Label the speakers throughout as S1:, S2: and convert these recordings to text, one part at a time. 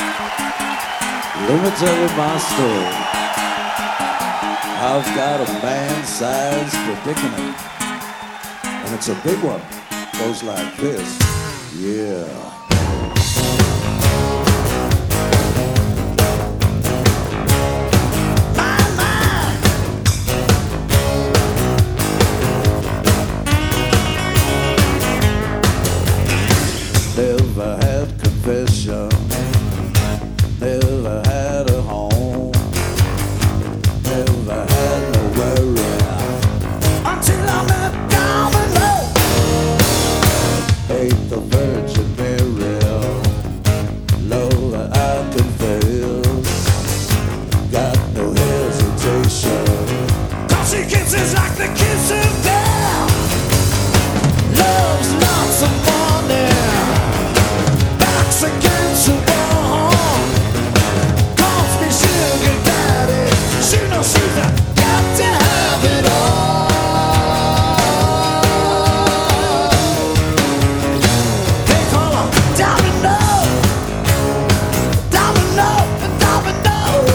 S1: Let me tell you my story. I've got a man-sized predicament, and it's a big one. Goes like this. Yeah. Never had confession, never had a home, never had no worry until I met Domino. Ate the Virgin Mary, love that I confess, got no hesitation, 'cause she kisses like the kiss of death, loves lots of money, against the wall, calls me sugar daddy. She knows she's got to have it all. They call her Domino, Domino, Domino.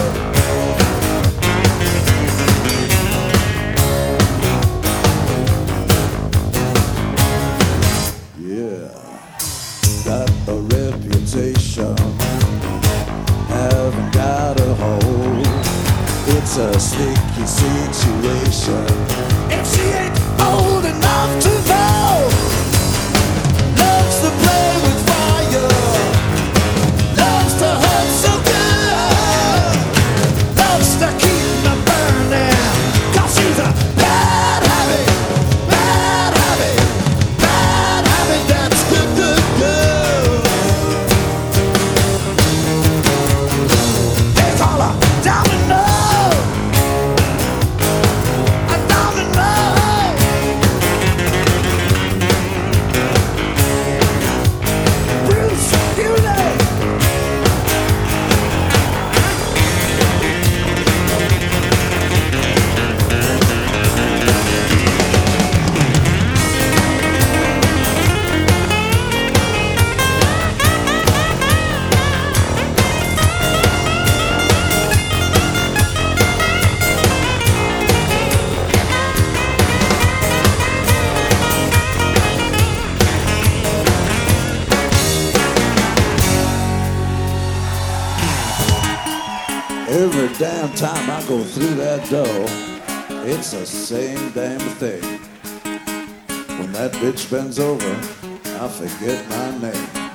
S1: Yeah, got a reputation, haven't got a hold. It's a sticky situation if she ain't old enough to know. Loves to play with fire, loves to hurt so good, loves to keep me burning, 'cause she's a bad habit, bad habit, bad habit. That's good, good, good. Domino, a domino. Bruce Beauty. Every damn time I go through that door, it's the same damn thing. When that bitch bends over, I forget my name.